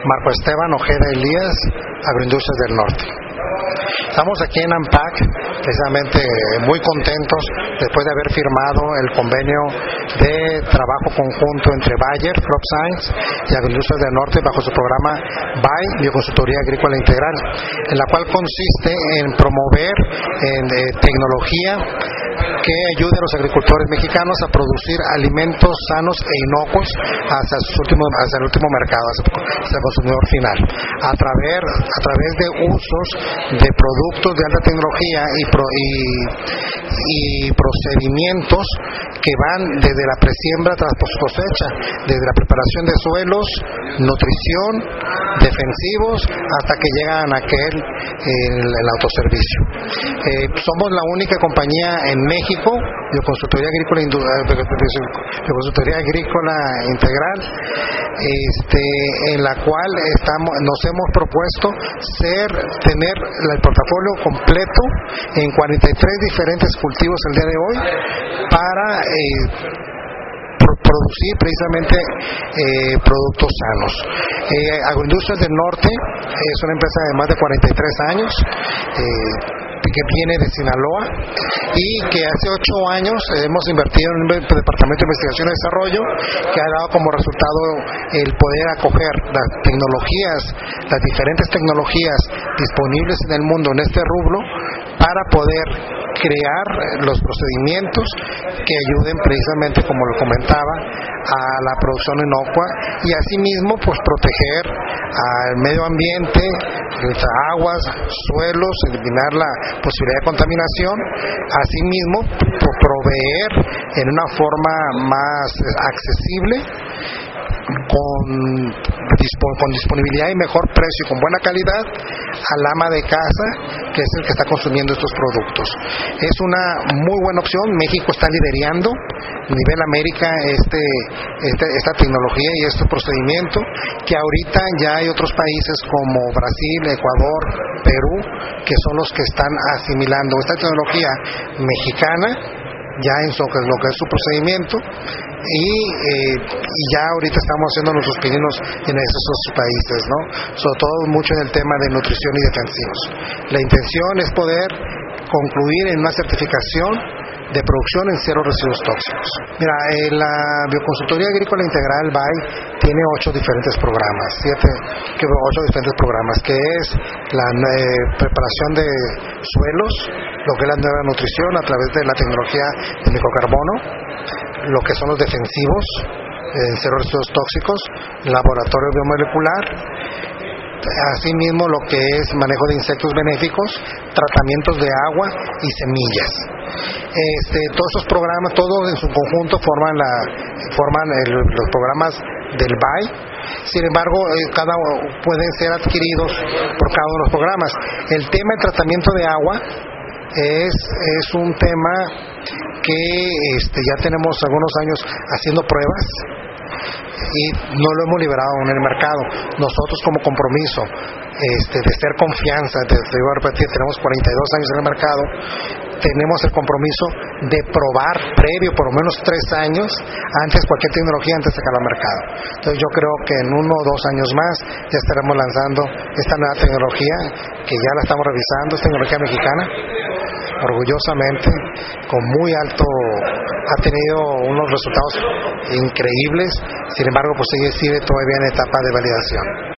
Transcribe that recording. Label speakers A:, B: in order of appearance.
A: Marco Esteban Ojeda Elías, Agroindustrias del Norte. Estamos aquí en ANPAC, precisamente muy contentos después de haber firmado el convenio de trabajo conjunto entre Bayer, Crop Science y Agroindustrias del Norte bajo su programa BAI, Bioconsultoría Agrícola Integral, en la cual consiste en promover tecnología que ayude a los agricultores mexicanos a producir alimentos sanos e inocuos hacia el último mercado, hacia el consumidor final, a través de usos de productos de alta tecnología y procedimientos que van desde la presiembra hasta la cosecha, desde la preparación de suelos, nutrición, defensivos, hasta que llegan a el autoservicio. Somos la única compañía en México, Bioconsultoría Agrícola Integral, en la cual nos hemos propuesto tener el portafolio completo en 43 diferentes cultivos el día de hoy para producir precisamente productos sanos. Agroindustrias del Norte es una empresa de más de 43 años que viene de Sinaloa y que hace 8 años hemos invertido en un departamento de investigación y desarrollo que ha dado como resultado el poder acoger las diferentes tecnologías disponibles en el mundo en este rubro para poder crear los procedimientos que ayuden precisamente, como lo comentaba, a la producción inocua y asimismo pues proteger al medio ambiente, aguas, suelos, eliminar la posibilidad de contaminación, asimismo proveer en una forma más accesible con disponibilidad y mejor precio y con buena calidad al ama de casa, que es el que está consumiendo estos productos. Es una muy buena opción. México está liderando a nivel América esta tecnología y este procedimiento, que ahorita ya hay otros países como Brasil, Ecuador, Perú, que son los que están asimilando esta tecnología mexicana ya en lo que es su procedimiento y ya ahorita estamos haciendo nuestros pininos en esos países, ¿no? Sobre todo mucho en el tema de nutrición y defensivos. La intención es poder concluir en una certificación de producción en cero residuos tóxicos. Mira, la Bioconsultoría Agrícola Integral BAI tiene 8 diferentes programas, 8 diferentes programas, que es la preparación de suelos, lo que es la nueva nutrición a través de la tecnología de microcarbono, lo que son los defensivos, cero residuos tóxicos, laboratorio biomolecular, asimismo lo que es manejo de insectos benéficos, tratamientos de agua y semillas. Todos esos programas, todos en su conjunto forman los programas del BAI. Sin embargo, pueden ser adquiridos por cada uno de los programas. El tema de tratamiento de agua es un tema que ya tenemos algunos años haciendo pruebas y no lo hemos liberado en el mercado. Nosotros, como compromiso de ser confianza, tenemos 42 años en el mercado, tenemos el compromiso de probar previo por lo menos 3 años cualquier tecnología antes de sacarla al mercado. Entonces yo creo que en 1 o 2 años más ya estaremos lanzando esta nueva tecnología, que ya la estamos revisando, es tecnología mexicana, orgullosamente, con muy alto, ha tenido unos resultados increíbles. Sin embargo, pues sigue todavía en etapa de validación.